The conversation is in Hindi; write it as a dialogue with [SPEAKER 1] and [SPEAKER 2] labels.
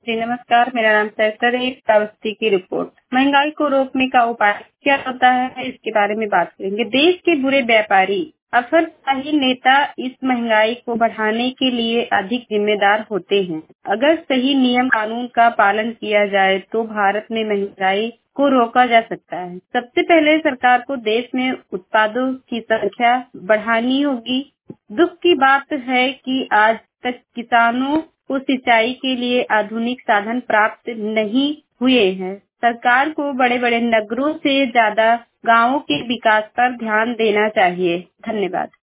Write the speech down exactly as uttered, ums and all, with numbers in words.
[SPEAKER 1] जी नमस्कार, मेरा नाम सहस्त्र है। श्रावस्ती की रिपोर्ट। महंगाई को रोकने का उपाय क्या होता है, इसके बारे में बात करेंगे। देश के बुरे व्यापारी अफसरशाही नेता इस महंगाई को बढ़ाने के लिए अधिक जिम्मेदार होते हैं। अगर सही नियम कानून का पालन किया जाए तो भारत में महंगाई को रोका जा सकता है। सबसे पहले सरकार को देश में उत्पादों की संख्या बढ़ानी होगी। दुख की बात है कि आज तक किसानों को सिंचाई के लिए आधुनिक साधन प्राप्त नहीं हुए हैं। सरकार को बड़े-बड़े नगरों से ज्यादा गांवों के विकास पर ध्यान देना चाहिए। धन्यवाद।